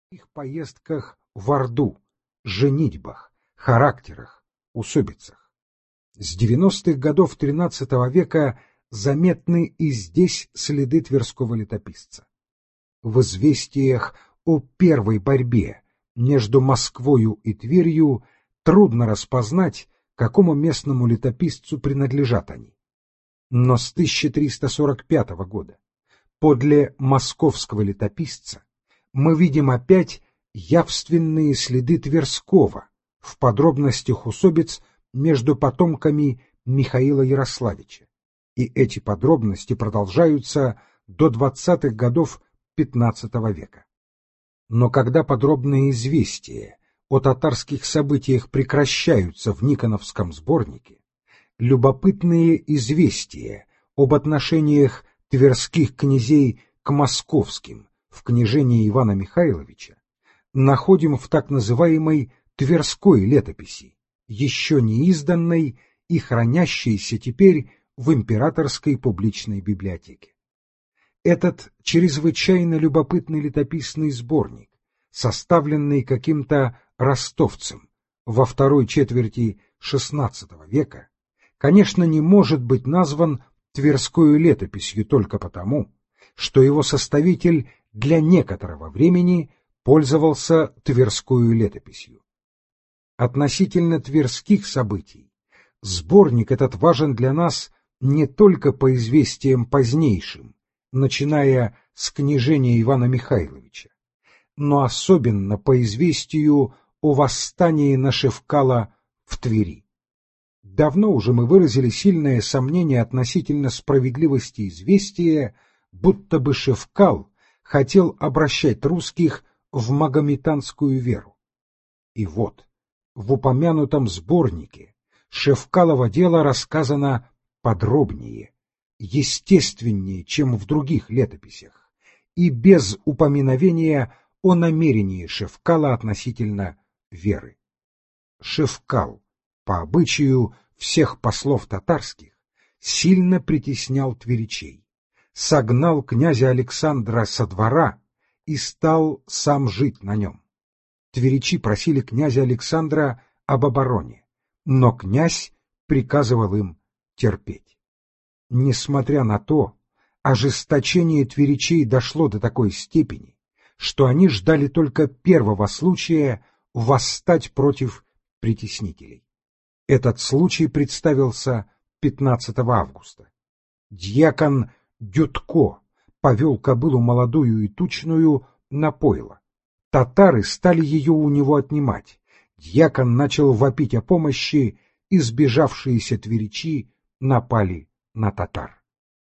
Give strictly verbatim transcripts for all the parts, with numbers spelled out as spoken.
их поездках в Орду, женитьбах, характерах, усобицах. С девяностых годов тринадцатого века заметны и здесь следы тверского летописца. В известиях о первой борьбе между Москвою и Тверью трудно распознать, какому местному летописцу принадлежат они. Но с тысяча триста сорок пятого года подле московского летописца мы видим опять явственные следы Тверского в подробностях усобиц между потомками Михаила Ярославича, и эти подробности продолжаются до двадцатых годов пятнадцатого века. Но когда подробные известия о татарских событиях прекращаются в Никоновском сборнике, любопытные известия об отношениях тверских князей к московским в княжении Ивана Михайловича находим в так называемой Тверской летописи, еще не изданной и хранящейся теперь в Императорской публичной библиотеке. Этот чрезвычайно любопытный летописный сборник, составленный каким-то ростовцем во второй четверти шестнадцатого века, конечно, не может быть назван Тверскою летописью только потому, что его составитель для некоторого времени пользовался Тверскою летописью. Относительно тверских событий сборник этот важен для нас не только по известиям позднейшим, начиная с княжения Ивана Михайловича, но особенно по известию о восстании на Шевкала в Твери. Давно уже мы выразили сильное сомнение относительно справедливости известия, будто бы Шевкал хотел обращать русских в магометанскую веру. И вот, в упомянутом сборнике Шевкалово дело рассказано подробнее, естественнее, чем в других летописях, и без упоминовения о намерении Шевкала относительно веры. Шевкал, по обычаю всех послов татарских, сильно притеснял тверичей, согнал князя Александра со двора и стал сам жить на нем. Тверичи просили князя Александра об обороне, но князь приказывал им терпеть. Несмотря на то, ожесточение тверичей дошло до такой степени, что они ждали только первого случая восстать против притеснителей. Этот случай представился пятнадцатого августа. Дьякон Дютко повел кобылу молодую и тучную на пойло. Татары стали ее у него отнимать. Дьякон начал вопить о помощи, и сбежавшиеся тверичи напали на татар.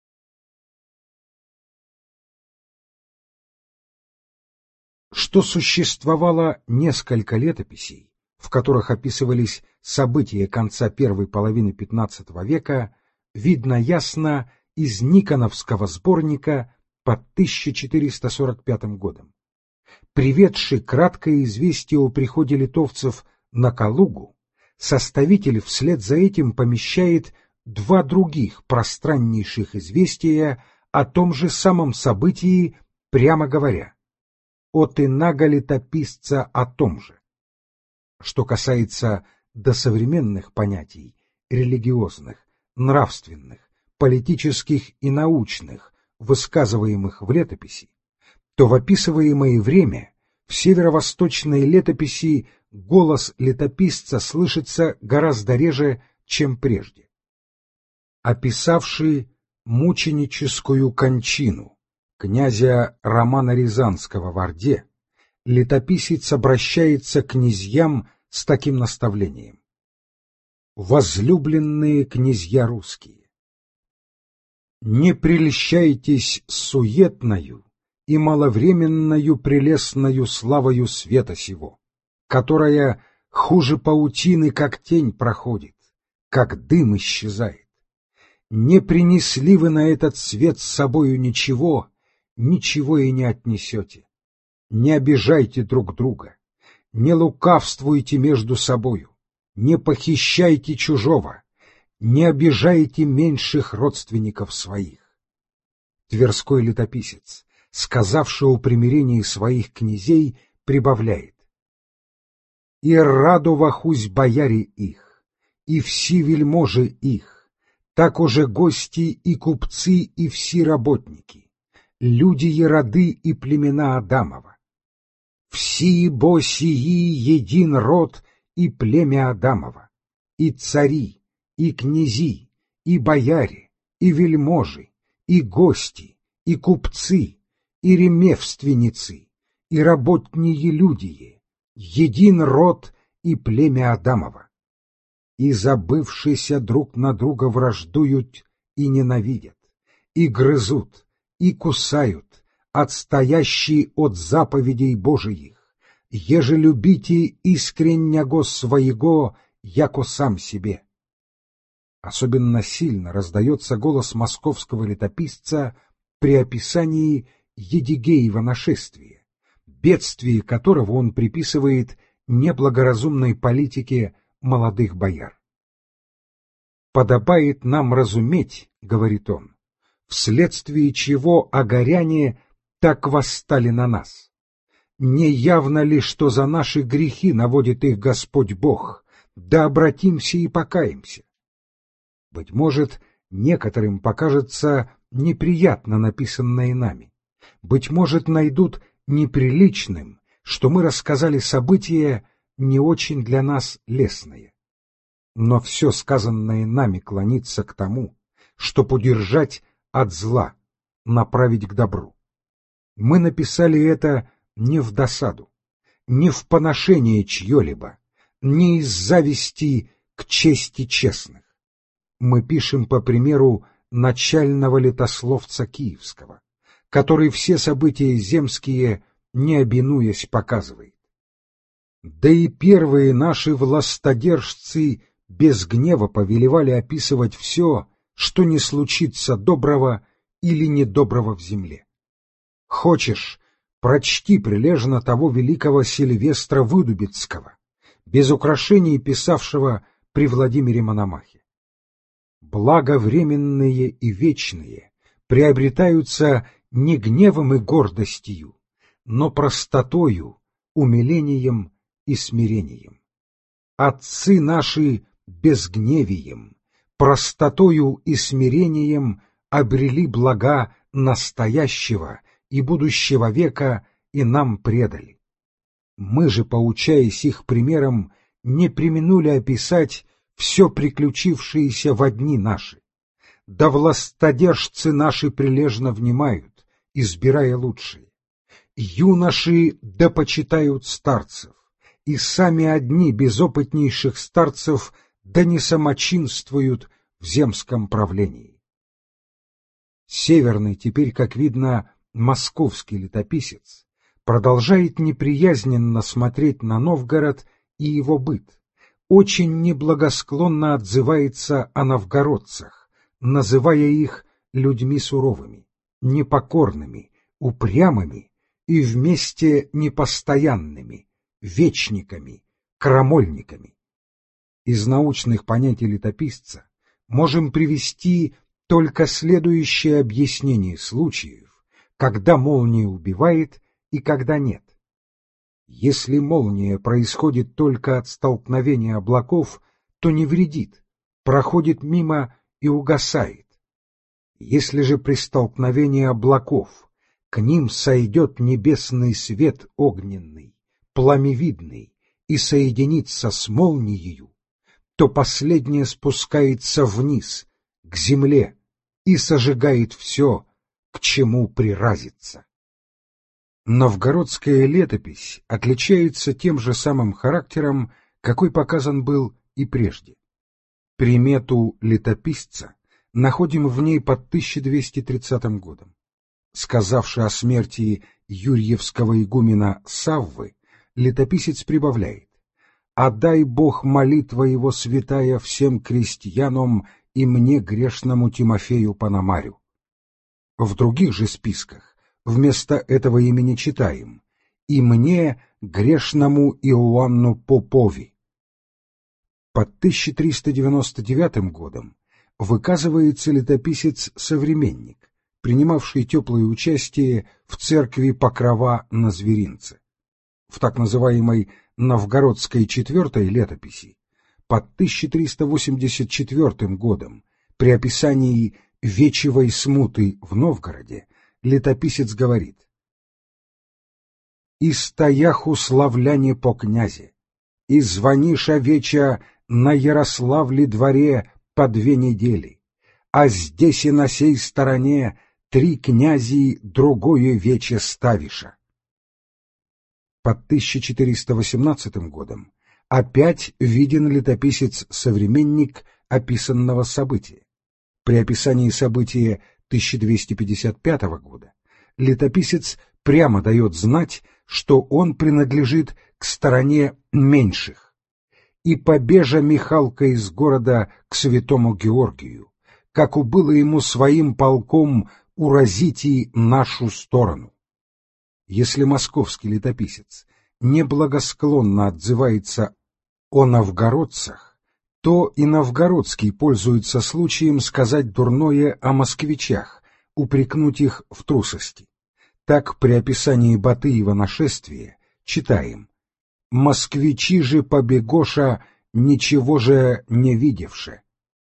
Что существовало несколько летописей, в которых описывались события конца первой половины пятнадцатого века, видно ясно из Никоновского сборника под тысяча четыреста сорок пятым годом. Приведший краткое известие о приходе литовцев на Калугу, составитель вслед за этим помещает два других пространнейших известия о том же самом событии, прямо говоря: от инага летописца о том же. Что касается досовременных понятий, религиозных, нравственных, политических и научных, высказываемых в летописи, то в описываемое время в северо-восточной летописи голос летописца слышится гораздо реже, чем прежде. Описавший мученическую кончину князя Романа Рязанского в Орде, летописец обращается к князьям с таким наставлением: «Возлюбленные князья русские, не прельщайтесь суетною и маловременною прелестною славою света сего, которая хуже паутины, как тень проходит, как дым исчезает. Не принесли вы на этот свет с собою ничего, ничего и не отнесете. Не обижайте друг друга, не лукавствуйте между собою, не похищайте чужого, не обижайте меньших родственников своих». Тверской летописец, сказавший о примирении своих князей, прибавляет: «И радовахусь бояре их, и все вельможи их, так уже гости и купцы и все работники, люди и роды и племена Адамова. Все бо сии един род и племя Адамова, и цари, и князи, и бояре, и вельможи, и гости, и купцы, и ремевственницы, и работние люди, един род и племя Адамова. И забывшися друг на друга враждуют и ненавидят, и грызут, и кусают, отстоящие от заповедей Божиих, еже любите искреннего своего, яко сам себе». Особенно сильно раздается голос московского летописца при описании Едигеева нашествия, бедствие которого он приписывает неблагоразумной политике молодых бояр. «Подобает нам разуметь, — говорит он, — вследствие чего агаряне так восстали на нас. Не явно ли, что за наши грехи наводит их Господь Бог, да обратимся и покаемся?» Быть может, некоторым покажется неприятно написанное нами. Быть может, найдут неприличным, что мы рассказали события не очень для нас лестные. Но все сказанное нами клонится к тому, чтоб удержать от зла, направить к добру. Мы написали это не в досаду, не в поношение чье-либо, не из зависти к чести честных. Мы пишем по примеру начального летословца Киевского, который все события земские, не обинуясь, показывает. Да и первые наши властодержцы без гнева повелевали описывать все, что не случится доброго или недоброго в земле. Хочешь, прочти прилежно того великого Сильвестра Выдубицкого, без украшений писавшего при Владимире Мономахе. Благо временные и вечные приобретаются не гневом и гордостью, но простотою, умилением и смирением. Отцы наши безгневием, простотою и смирением обрели блага настоящего и будущего века и нам предали. Мы же, поучаясь их примером, не преминули описать все приключившееся во дни наши. Да властодержцы наши прилежно внимают, избирая лучшие. Юноши да почитают старцев, и сами одни безопытнейших старцев да не самочинствуют в земском правлении. Северный, теперь, как видно, московский летописец, продолжает неприязненно смотреть на Новгород и его быт, очень неблагосклонно отзывается о новгородцах, называя их людьми суровыми, непокорными, упрямыми и вместе непостоянными, вечниками, крамольниками. Из научных понятий летописца можем привести только следующее объяснение случаев, когда молния убивает и когда нет. Если молния происходит только от столкновения облаков, то не вредит, проходит мимо и угасает. Если же при столкновении облаков к ним сойдет небесный свет огненный, пламевидный, и соединится с молнией, то последняя спускается вниз, к земле, и сожигает все, к чему приразится. Новгородская летопись отличается тем же самым характером, какой показан был и прежде. Примету летописца находим в ней под тысяча двести тридцатым годом. Сказавши о смерти юрьевского игумена Саввы, летописец прибавляет: «А дай Бог молитва его святая всем крестьянам и мне грешному Тимофею Пономарю». В других же списках вместо этого имени читаем: «И мне грешному Иоанну Попови». Под тысяча триста девяносто девятым годом выказывается летописец-современник, принимавший теплое участие в церкви Покрова на Зверинце. в так называемой Новгородской четвертой летописи, под тысяча триста восемьдесят четвёртым годом, при описании вечевой смуты в Новгороде, летописец говорит: «И стояху славляне по князе, и звониша веча на Ярославле дворе по две недели, а здесь и на сей стороне три князи другое вече ставиша». Под тысяча четыреста восемнадцатым годом опять виден летописец-современник описанного события. При описании события тысяча двести пятьдесят пятого года летописец прямо дает знать, что он принадлежит к стороне меньших. «И побежа Михалка из города к святому Георгию, как убыло ему своим полком уразите нашу сторону». Если московский летописец неблагосклонно отзывается о новгородцах, то и новгородский пользуется случаем сказать дурное о москвичах, упрекнуть их в трусости. Так при описании Батыева нашествия читаем: «Москвичи же побегоша, ничего же не видевши».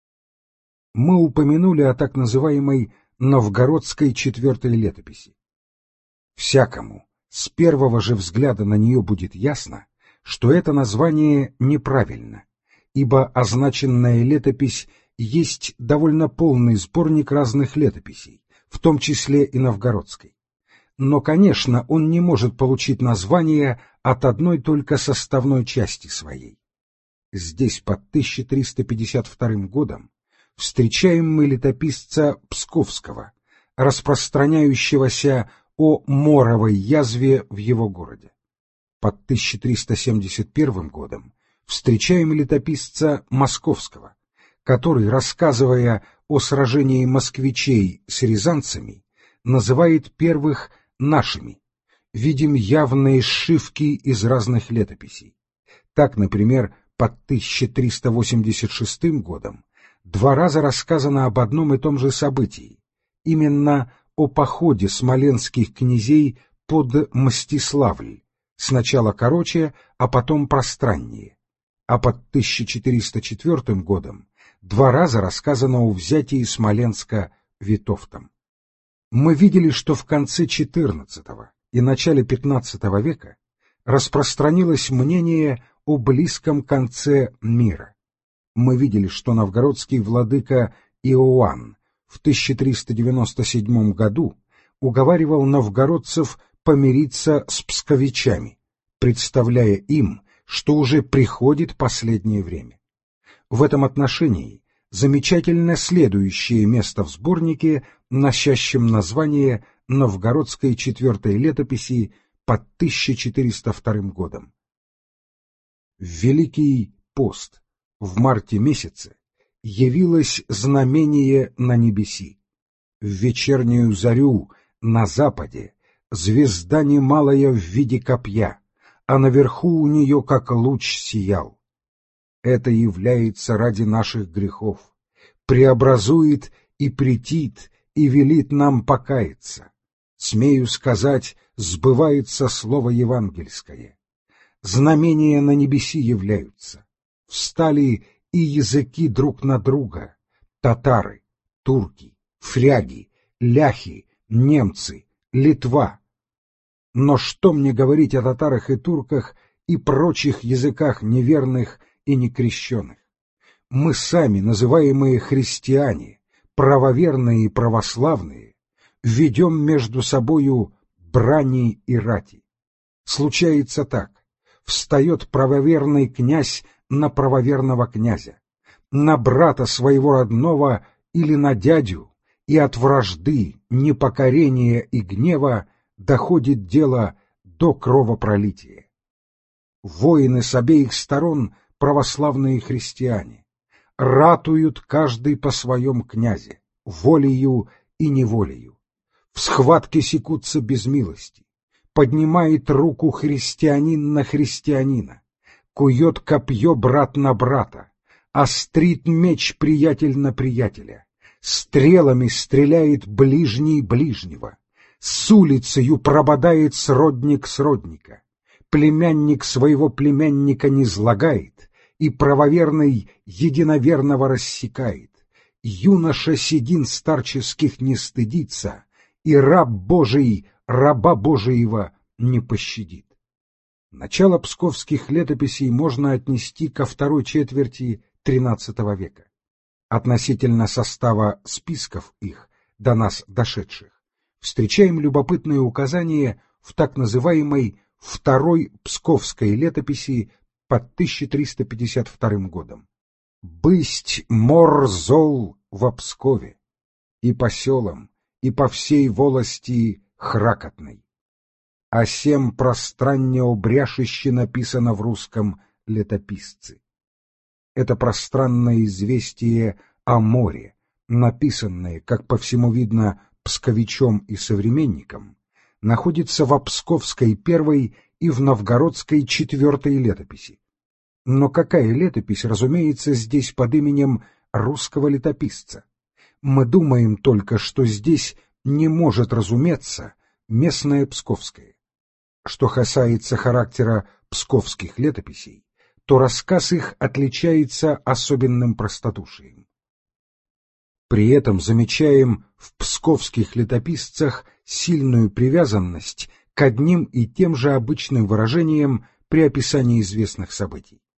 Мы упомянули о так называемой Новгородской четвертой летописи. Всякому с первого же взгляда на нее будет ясно, что это название неправильно, ибо означенная летопись есть довольно полный сборник разных летописей, в том числе и новгородской. Но, конечно, он не может получить название от одной только составной части своей. Здесь под тысяча триста пятьдесят вторым годом встречаем мы летописца Псковского, распространяющегося о моровой язве в его городе. Под тысяча триста семьдесят первым годом встречаем летописца Московского, который, рассказывая о сражении москвичей с рязанцами, называет первых нашими. Видим явные сшивки из разных летописей. Так, например, под тысяча триста восемьдесят шестым годом два раза рассказано об одном и том же событии, именно о походе смоленских князей под Мстиславль, сначала короче, а потом пространнее. А под тысяча четыреста четвёртым годом два раза рассказано о взятии Смоленска Витовтом. Мы видели, что в конце четырнадцатого и начале пятнадцатого века распространилось мнение о близком конце мира. Мы видели, что новгородский владыка Иоанн в тысяча триста девяносто седьмом году уговаривал новгородцев помириться с псковичами, представляя им, что уже приходит последнее время. В этом отношении замечательно следующее место в сборнике, носящем название Новгородской четвертой летописи под тысяча четыреста вторым годом. В Великий пост в марте месяце явилось знамение на небеси. В вечернюю зарю на западе звезда немалая в виде копья, а наверху у нее как луч сиял. Это является ради наших грехов, преобразует и претит, и велит нам покаяться. Смею сказать, сбывается слово евангельское. Знамения на небеси являются. Встали и языки друг на друга: татары, турки, фряги, ляхи, немцы, Литва. Но что мне говорить о татарах и турках и прочих языках неверных и некрещенных? Мы сами, называемые христиане, правоверные и православные, ведем между собою брани и рати. Случается так: встает правоверный князь на правоверного князя, на брата своего родного или на дядю, и от вражды, непокорения и гнева доходит дело до кровопролития. Воины с обеих сторон, православные христиане, ратуют каждый по своем князе, волею и неволею. В схватке секутся без милости. Поднимает руку христианин на христианина, кует копье брат на брата, острит меч приятель на приятеля, стрелами стреляет ближний ближнего, с улицею прободает сродник сродника, племянник своего племянника не злагает, и правоверный единоверного рассекает. Юноша седин старческих не стыдится, и раб Божий раба Божиего не пощадит. Начало псковских летописей можно отнести ко второй четверти тринадцатого века. Относительно состава списков их, до нас дошедших, встречаем любопытные указания в так называемой второй псковской летописи под тысяча триста пятьдесят вторым годом. «Бысть мор зол во Пскове, и по селам, и по всей волости хракотной. А сем пространне обряшище написано в русском летописце». Это пространное известие о море, написанное, как по всему видно, псковичом и современником, находится в Псковской первой и в Новгородской четвертой летописи. Но какая летопись, разумеется, здесь под именем русского летописца? Мы думаем только, что здесь не может разуметься местное псковское. Что касается характера псковских летописей, то рассказ их отличается особенным простодушием. При этом замечаем в псковских летописцах сильную привязанность к одним и тем же обычным выражениям при описании известных событий.